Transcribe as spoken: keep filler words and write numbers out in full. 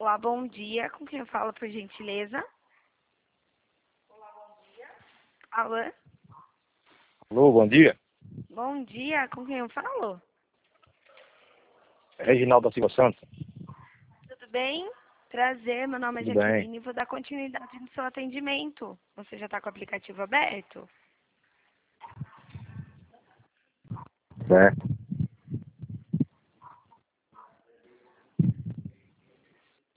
Olá, bom dia. Com quem eu falo, por gentileza? Alô? Alô, bom dia. Bom dia. Com quem eu falo? Reginaldo da Silva Santos. Tudo bem? Prazer, meu nome é Tudo bem. Jaqueline e vou dar continuidade no seu atendimento. Você já está com o aplicativo aberto? Certo.